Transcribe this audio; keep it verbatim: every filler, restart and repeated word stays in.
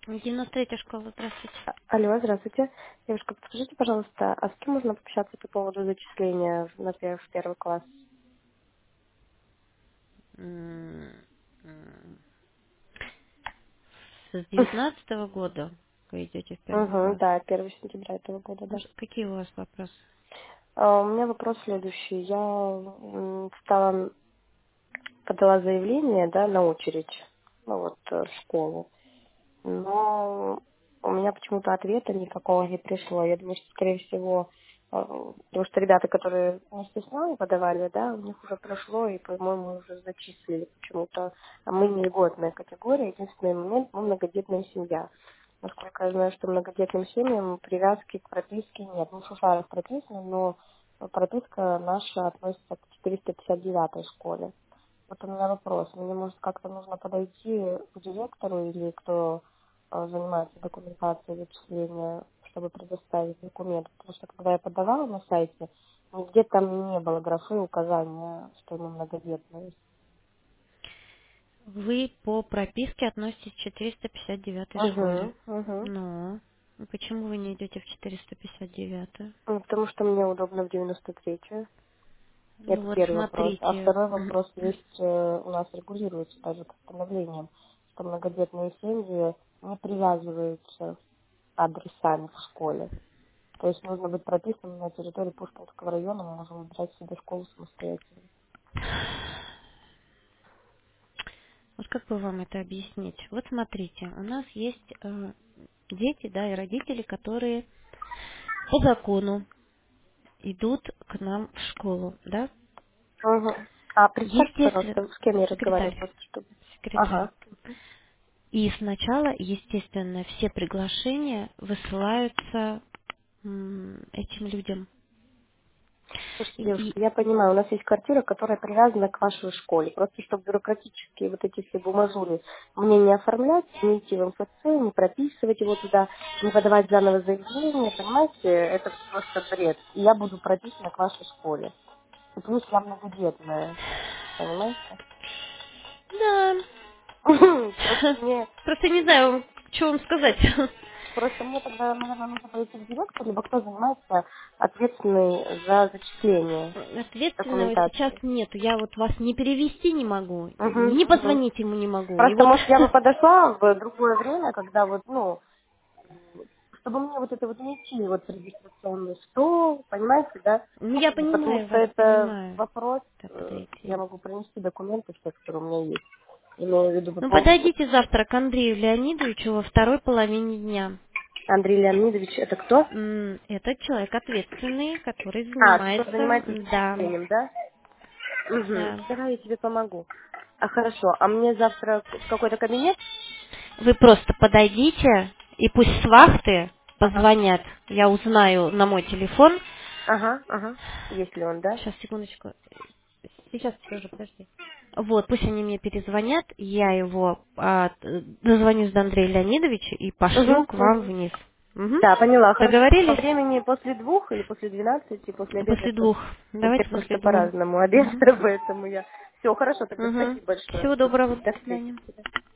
девяносто третья школа, здравствуйте. А- Алло, здравствуйте. Девушка, подскажите, пожалуйста, а с кем можно пообщаться по поводу зачисления в- на пер- в первый класс? М, м, С девятнадцатого года вы идете в первый Угу, класс. да, первого сентября этого года, Ну, да. ш- Какие у вас вопросы? А, У меня вопрос следующий. Я м, стала, подала заявление, да, на очередь, ну вот, э, в школу. Но у меня почему-то ответа никакого не пришло. Я думаю, что, скорее всего, э, потому что ребята, которые вместе с нами подавали, да, у них уже прошло, и, по-моему, уже зачислили почему-то. А мы не льготная категория, единственный момент, мы многодетная семья. Насколько я знаю, что многодетным семьям привязки к прописке нет. Ну, в Шушарах прописано, но прописка наша относится к четыреста пятьдесят девятой школе. Вот у меня вопрос. Мне, может, как-то нужно подойти к директору или кто э, занимается документацией зачисления, чтобы предоставить документы. Потому что когда я подавала на сайте, нигде там не было графы указания, что мы многодетные. Вы по прописке относитесь к четыреста пятьдесят девятой школе. Угу, угу. Ну, а почему вы не идете в четыреста пятьдесят девятую? Ну, потому что мне удобно в девяносто третью. Ну Это вот первый вопрос. А смотрите, второй м, вопрос есть, э, у нас регулируется даже постановлением, что многодетные семьи не привязываются адресами в школе. То есть нужно быть прописанным на территории Пушкинского района, мы можем выбирать себе школу самостоятельно. вот как бы вам это объяснить? Вот смотрите, у нас есть э, дети, да, и родители, которые по закону идут к нам в школу, да? Угу. А представьте, Естественно, пожалуйста, с кем я разговариваю, секретарь, просто чтобы... секретарь. Ага. И сначала, естественно, все приглашения высылаются м, этим людям. Слушайте, И девушка, я понимаю, у нас есть квартира, которая привязана к вашей школе. Просто чтобы бюрократические вот эти все бумажули мне не оформлять, не идти в МФЦ, не прописывать его туда, не подавать заново заявление, понимаете, это просто бред. И я буду прописана к вашей школе. И плюс я многодетная, понимаете? да, Просто мне просто не знаю, что вам сказать. Просто мне тогда, наверное, нужно пойти в директор, либо кто занимается ответственный за зачисление Ответственного сейчас документации. нету. Я вот вас не перевести не могу, Угу, не угу. позвонить ему не могу. И Просто, вот, может, я бы подошла в другое время, когда вот, ну, чтобы мне вот это вот не идти вот в регистрационный стол, понимаете, да? ну я И потому понимаю что вас, это понимаю, вопрос, как э, я подойти. могу принести документы, все, которые у меня есть. Имею в виду по Ну поводу... подойдите завтра к Андрею Леонидовичу во второй половине дня. Андрей Леонидович, это кто? М, Это человек ответственный, который А, который занимается, занимается да, зачислением, да? Угу. да. Давай я тебе помогу. А хорошо. А мне завтра в какой-то кабинет? Вы просто подойдите, и пусть с вахты Ага. позвонят. Я узнаю на мой телефон. Ага, ага. Есть ли он, да? Сейчас, секундочку. Сейчас скажу, подожди. Вот, пусть они мне перезвонят, я его а, т- дозвонюсь до Андрея Леонидовича и пошлю Угу, к вам угу. вниз. Мгм. Да, поняла. Хорошо. По Договорились? времени после двух или после двенадцати, после обеда После это двух. у Давайте всех после просто двух. по-разному обед, Угу. поэтому я... Все, хорошо, тогда Угу. спасибо большое. Всего доброго. До До встречи. свидания. До свидания.